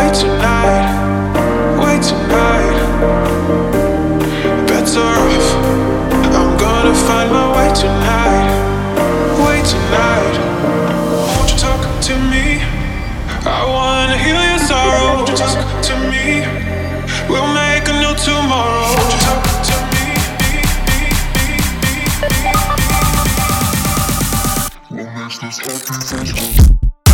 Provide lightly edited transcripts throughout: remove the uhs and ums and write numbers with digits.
way tonight, way tonight. Better off, I'm gonna find my way tonight, way tonight. Won't you talk to me? I wanna heal your sorrow. Won't you talk to me? We'll make a new tomorrow. Won't you talk to me? What makes this happy?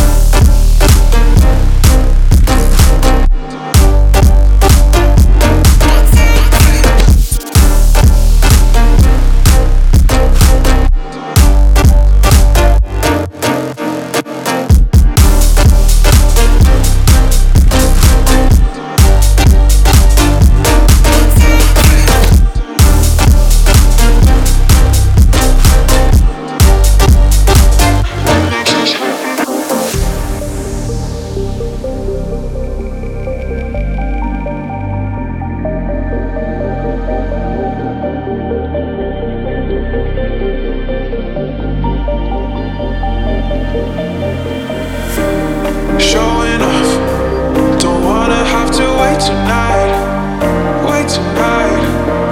Showing off, don't wanna have to wait tonight, wait tonight.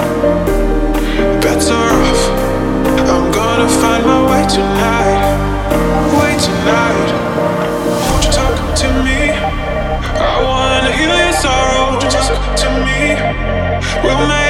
Better off, I'm gonna find my way tonight, way tonight. Won't you talk to me? I wanna heal your sorrow. Won't you talk to me? We'll make